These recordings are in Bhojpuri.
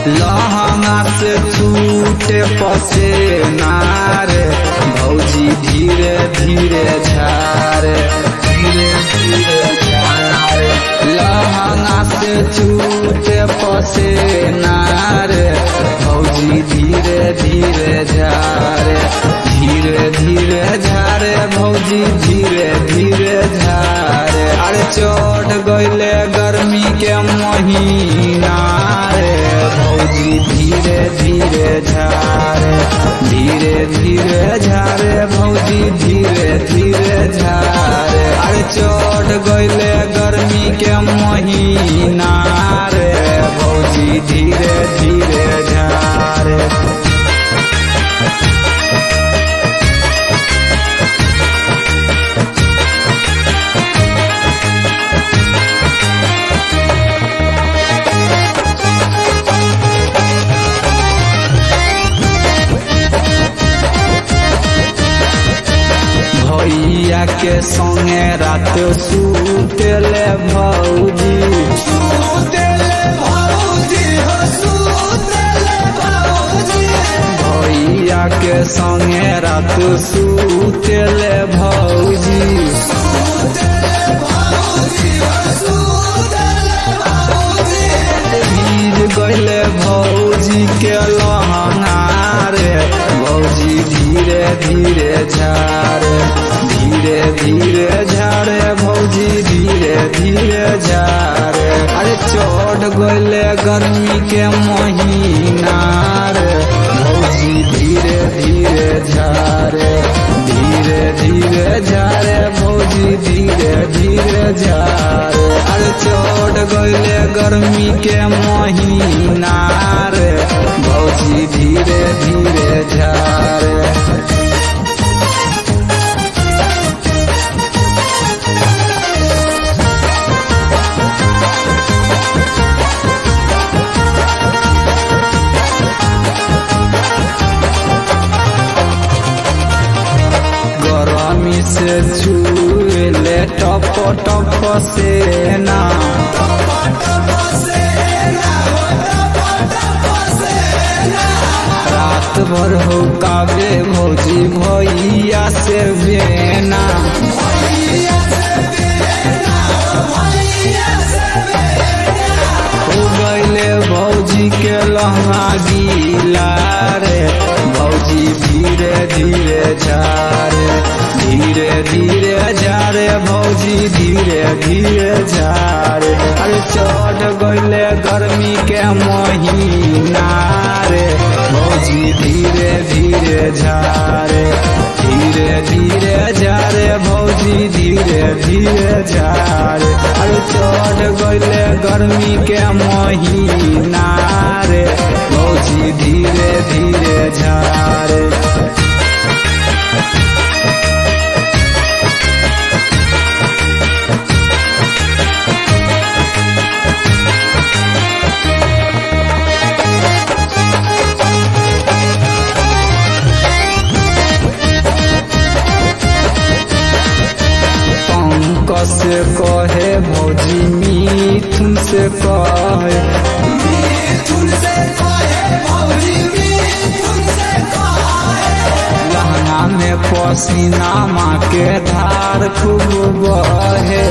लहंगा से छूटे पसेना रे भौजी धीरे धीरे झारे धीरे धीरे झारे लहंगा से छूटे पसेना रे भौजी धीरे धीरे झारे धीरे धीरे झारे भौजी धीरे धीरे झारे अरे चढ़ गइले गर्मी के महीना रे भौजी धीरे धीरे झारे धीरे धीरे झारे भौजी धीरे धीरे झारे अरे चढ़ गइले गर्मी के महीना रे भौजी धीरे धीरे झारे भैया के संगे रात सुतेले भौजी भैया के संगे रात सुतेले भौजी भीज गइले भौजी के लहंगा रे भौजी धीरे धीरे झारे धीरे धीरे झारे भौजी धीरे धीरे झारे अरे चढ़ गइले गर्मी के महीना रे भौजी धीरे धीरे झारे धीरे धीरे झारे भौजी धीरे धीरे झारे अरे चढ़ गइले गर्मी के महीना रे भौजी धीरे धीरे झारे गरमी से छूले टप टप सेना रात भर हो काबे भौजी भैया से बेना हो गइले भौजी के लहंगा गीला रे भौजी धीरे धीरे झारे धीरे धीरे झारे भौजी धीरे धीरे झारे अरे चढ़ गइले गर्मी के महीना रे भौजी धीरे धीरे झारे धीरे धीरे झारे भौजी धीरे धीरे झारे अरे चढ़ गइले गर्मी के महीना रे भौजी धीरे धीरे झारे से कहे भौजी मिथुन से कहे लहंगा में पसीना माँ के धार खूब बहे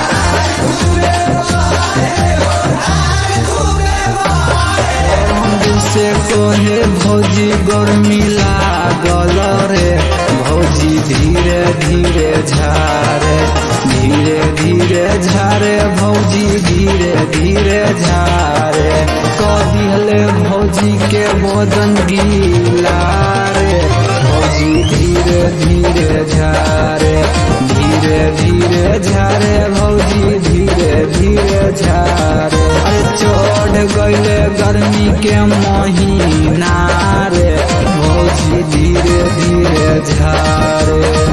से कहे भौजी गर्मी लागल रे भौजी धीरे धीरे झारे धीरे धीरे झारे भौजी धीरे धीरे झारे कदिहले भौजी के बदन गीला रे भौजी धीरे धीरे झारे धीरे धीरे झारे भौजी धीरे धीरे झारे अरे चढ़ गइले गर्मी के महीना रे भौजी धीरे धीरे झारे।